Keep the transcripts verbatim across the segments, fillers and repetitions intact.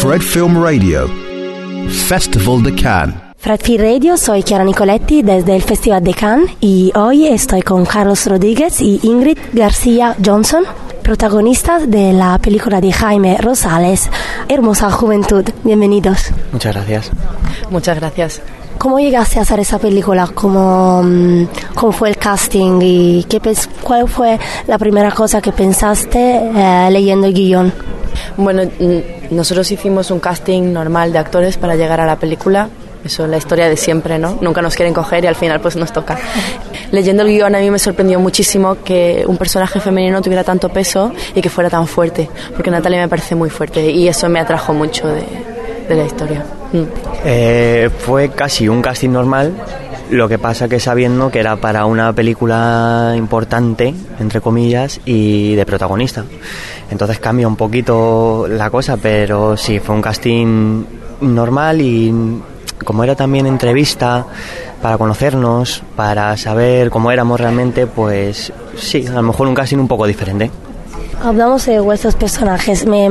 Fred Film Radio, Festival de Cannes. Fred Film Radio, soy Chiara Nicoletti desde el Festival de Cannes y hoy estoy con Carlos Rodríguez y Ingrid García Johnson, protagonistas de la película de Jaime Rosales, Hermosa Juventud. Bienvenidos. Muchas gracias. Muchas gracias. ¿Cómo llegaste a hacer esa película? ¿Cómo, cómo fue el casting? ¿Y qué, cuál fue la primera cosa que pensaste eh, leyendo el guión? Bueno, nosotros hicimos un casting normal de actores para llegar a la película. Eso es la historia de siempre, ¿no? Nunca nos quieren coger y al final pues nos toca. Leyendo el guión a mí me sorprendió muchísimo que un personaje femenino tuviera tanto peso y que fuera tan fuerte, porque Natalia me parece muy fuerte y eso me atrajo mucho de, de la historia. Mm. Eh, fue casi un casting normal, lo que pasa que sabiendo que era para una película importante, entre comillas, y de protagonista. Entonces cambia un poquito la cosa, pero sí, fue un casting normal y como era también entrevista para conocernos, para saber cómo éramos realmente, pues sí, a lo mejor un casting un poco diferente. Hablamos de vuestros personajes. Me,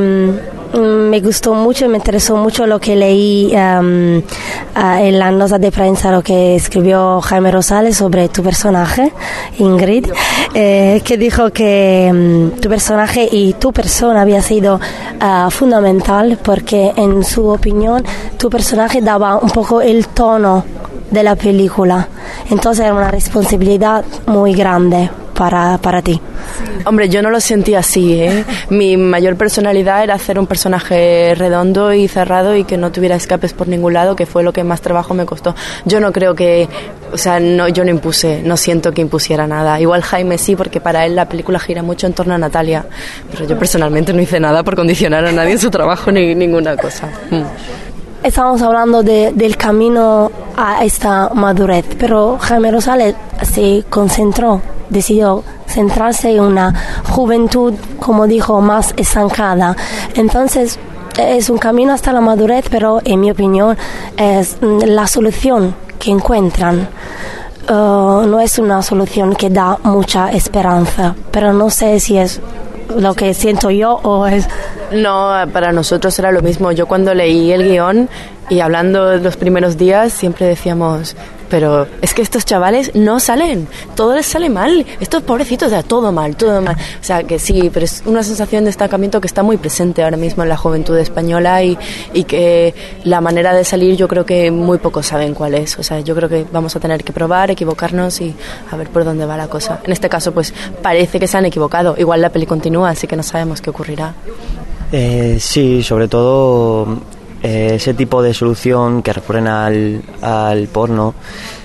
me gustó mucho y me interesó mucho lo que leí um, uh, en la nota de prensa, lo que escribió Jaime Rosales sobre tu personaje, Ingrid, eh, que dijo que um, tu personaje y tu persona había sido uh, fundamental porque en su opinión tu personaje daba un poco el tono de la película. Entonces era una responsabilidad muy grande para, para ti. Hombre, yo no lo sentí así, ¿eh? Mi mayor personalidad era hacer un personaje redondo y cerrado y que no tuviera escapes por ningún lado, que fue lo que más trabajo me costó. Yo no creo que, o sea, no, yo no impuse, no siento que impusiera nada. Igual Jaime sí, porque para él la película gira mucho en torno a Natalia, pero yo personalmente no hice nada por condicionar a nadie en su trabajo ni ninguna cosa. Mm. Estamos hablando de, del camino a esta madurez, pero Jaime Rosales se concentró, decidió centrarse en una juventud, como dijo, más estancada. Entonces, es un camino hasta la madurez, pero en mi opinión es la solución que encuentran. Uh, no es una solución que da mucha esperanza, pero no sé si es lo que siento yo o es... No, para nosotros era lo mismo. Yo cuando leí el guión y hablando de los primeros días siempre decíamos, pero es que estos chavales no salen, todo les sale mal, estos pobrecitos, o sea, todo mal, todo mal. O sea, que sí, pero es una sensación de estancamiento que está muy presente ahora mismo en la juventud española y, y que la manera de salir yo creo que muy pocos saben cuál es. O sea, yo creo que vamos a tener que probar, equivocarnos y a ver por dónde va la cosa. En este caso, pues parece que se han equivocado. Igual la peli continúa, así que no sabemos qué ocurrirá. Eh, sí, sobre todo eh, ese tipo de solución que recurren al, al porno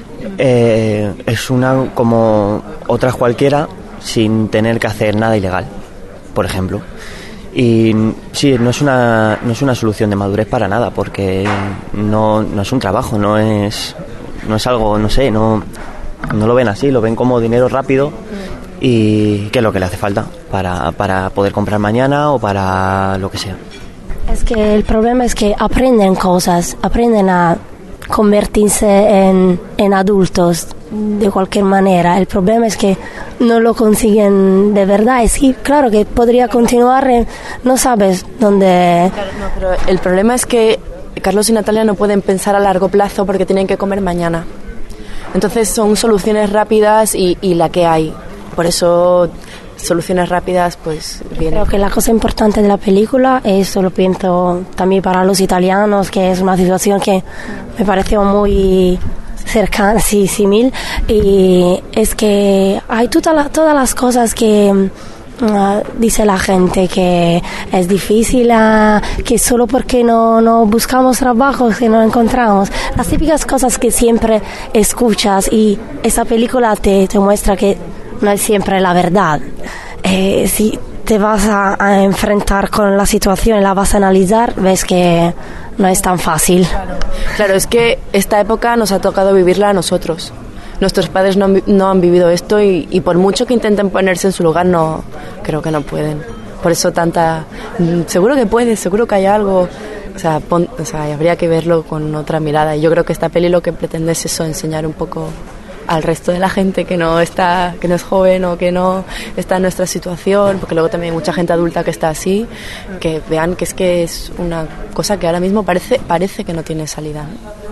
eh, es una como otras cualquiera sin tener que hacer nada ilegal, por ejemplo. Y sí, no es una no es una solución de madurez para nada, porque no, no es un trabajo, no es no es algo, no sé, no no lo ven así, lo ven como dinero rápido. Y qué es lo que le hace falta para, para poder comprar mañana o para lo que sea. Es que el problema es que aprenden cosas, aprenden a convertirse en, en adultos de cualquier manera. El problema es que no lo consiguen de verdad. Es que claro que podría continuar, no sabes dónde... Claro, no, pero el problema es que Carlos y Natalia no pueden pensar a largo plazo porque tienen que comer mañana. Entonces son soluciones rápidas y, y la que hay. Por eso soluciones rápidas pues vienen. Creo que la cosa importante de la película, eso lo pienso también para los italianos, que es una situación que me pareció muy cercana, sí, simil, y es que hay toda la, todas las cosas que uh, dice la gente, que es difícil, uh, que solo porque no, no buscamos trabajos que no encontramos, las típicas cosas que siempre escuchas, y esa película te, te muestra que no es siempre la verdad. Eh, si te vas a, a enfrentar con la situación y la vas a analizar, ves que no es tan fácil. Claro, claro, es que esta época nos ha tocado vivirla a nosotros. Nuestros padres no, no han vivido esto y, y por mucho que intenten ponerse en su lugar, no, creo que no pueden. Por eso tanta... Seguro que puedes, seguro que hay algo... O sea, pon, o sea, habría que verlo con otra mirada. Y yo creo que esta peli lo que pretende es eso, enseñar un poco al resto de la gente que no está, que no es joven o que no está en nuestra situación, porque luego también hay mucha gente adulta que está así, que vean que es que es una cosa que ahora mismo parece, parece que no tiene salida.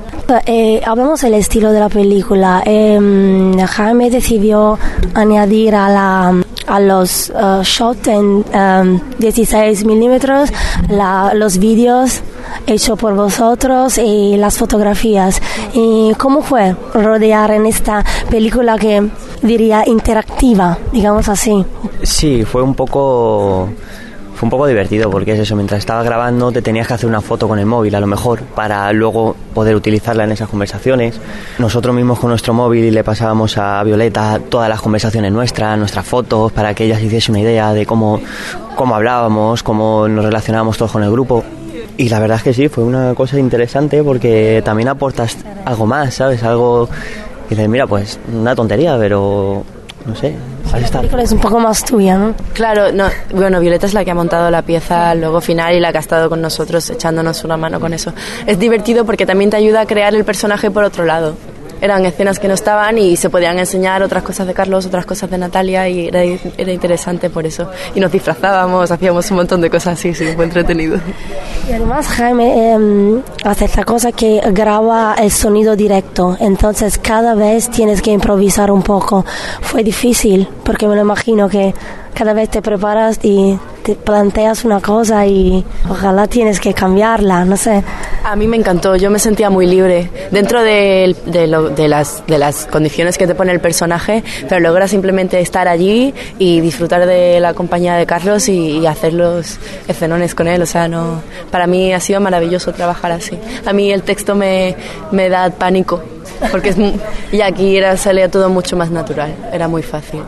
Eh, hablamos del estilo de la película. Eh, Jaime decidió añadir a la a los uh, shots en um, dieciséis milímetros, la, los vídeos hechos por vosotros y las fotografías. ¿Y cómo fue rodear en esta película que diría interactiva, digamos así? Sí, fue un poco... Fue un poco divertido porque es eso, mientras estabas grabando te tenías que hacer una foto con el móvil a lo mejor para luego poder utilizarla en esas conversaciones. Nosotros mismos con nuestro móvil le pasábamos a Violeta todas las conversaciones nuestras, nuestras fotos, para que ella se hiciese una idea de cómo, cómo hablábamos, cómo nos relacionábamos todos con el grupo. Y la verdad es que sí, fue una cosa interesante porque también aportas algo más, ¿sabes? Algo que dices, mira, pues una tontería, pero... no sé, ahí está. La película es un poco más tuya, ¿no? Claro, no, bueno, Violeta es la que ha montado la pieza luego final y la que ha estado con nosotros echándonos una mano con eso. Es divertido porque también te ayuda a crear el personaje por otro lado. Eran escenas que no estaban y se podían enseñar otras cosas de Carlos, otras cosas de Natalia y era, era interesante por eso. Y nos disfrazábamos, hacíamos un montón de cosas así, sí, fue entretenido. Y además Jaime eh, hace esta cosa que graba el sonido directo, entonces cada vez tienes que improvisar un poco. Fue difícil porque me lo imagino que cada vez te preparas y te planteas una cosa y ojalá tienes que cambiarla, no sé. A mí me encantó, yo me sentía muy libre dentro de, de, lo, de, las, de las condiciones que te pone el personaje, pero logra simplemente estar allí y disfrutar de la compañía de Carlos y, y hacer los escenones con él. O sea, no, para mí ha sido maravilloso trabajar así. A mí el texto me, me da pánico, porque es, y aquí era, salía todo mucho más natural, era muy fácil.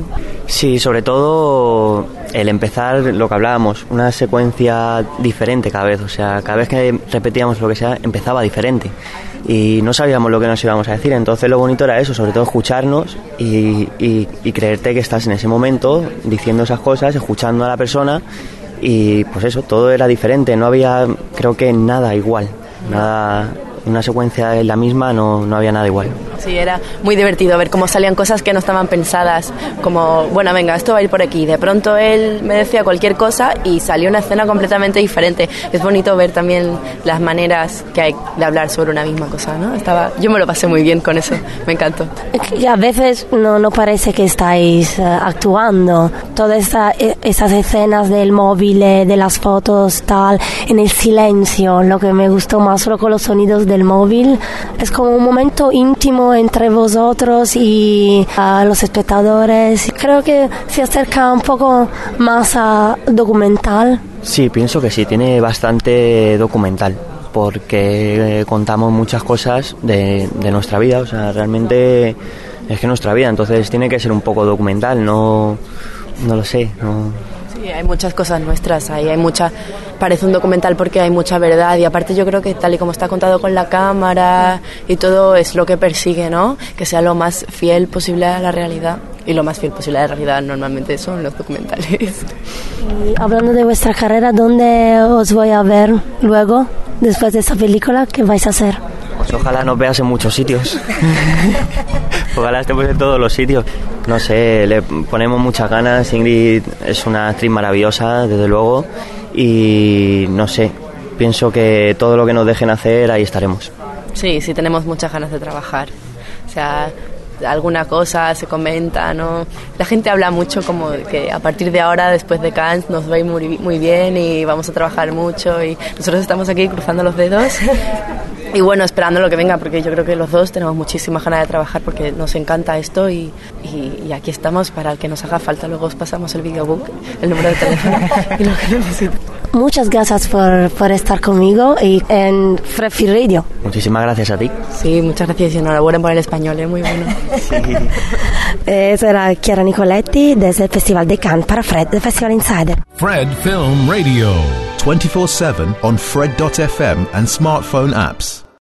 Sí, sobre todo el empezar lo que hablábamos, una secuencia diferente cada vez, o sea, cada vez que repetíamos lo que sea, empezaba diferente y no sabíamos lo que nos íbamos a decir, entonces lo bonito era eso, sobre todo escucharnos y, y, y creerte que estás en ese momento diciendo esas cosas, escuchando a la persona y pues eso, todo era diferente, no había, creo que nada igual, nada... Una secuencia en la misma, no, no había nada igual. Sí, era muy divertido ver cómo salían cosas que no estaban pensadas, como, bueno, venga, esto va a ir por aquí. De pronto él me decía cualquier cosa y salió una escena completamente diferente. Es bonito ver también las maneras que hay de hablar sobre una misma cosa, ¿no? Estaba, yo me lo pasé muy bien con eso, me encantó. Y a veces no, no parece que estáis uh, actuando. Todas esta, esas escenas del móvil, de las fotos, tal, en el silencio, lo que me gustó más, solo con los sonidos del móvil, es como un momento íntimo entre vosotros y uh, los espectadores. Creo que se acerca un poco más a documental. Sí, pienso que sí, tiene bastante documental, porque eh, contamos muchas cosas de, de nuestra vida, o sea, realmente es que nuestra vida, entonces tiene que ser un poco documental, no, no lo sé, no... Sí, hay muchas cosas nuestras ahí, hay mucha, parece un documental porque hay mucha verdad y aparte yo creo que tal y como está contado con la cámara y todo es lo que persigue, ¿no? Que sea lo más fiel posible a la realidad y lo más fiel posible a la realidad normalmente son los documentales. Y hablando de vuestra carrera, ¿dónde os voy a ver luego, después de esta película? ¿Qué vais a hacer? Pues ojalá nos veas en muchos sitios. Ojalá estemos en todos los sitios. No sé, le ponemos muchas ganas. Ingrid es una actriz maravillosa, desde luego. Y no sé, pienso que todo lo que nos dejen hacer, ahí estaremos. Sí, sí, tenemos muchas ganas de trabajar. O sea, alguna cosa se comenta, ¿no? La gente habla mucho como que a partir de ahora, después de Cannes, nos va a ir muy, muy bien y vamos a trabajar mucho. Y nosotros estamos aquí cruzando los dedos. Y bueno, esperando lo que venga, porque yo creo que los dos tenemos muchísimas ganas de trabajar porque nos encanta esto y, y, y aquí estamos para el que nos haga falta. Luego os pasamos el videobook, el número de teléfono y lo que necesiten. Muchas gracias por, por estar conmigo y en Free Radio. Muchísimas gracias a ti. Sí, muchas gracias y enhorabuena por el español, es muy bueno. Sí. Esa era Chiara Nicoletti desde el Festival de Cannes para Fred, del Festival Insider. Fred Film Radio. twenty-four seven on Fred dot f m and smartphone apps.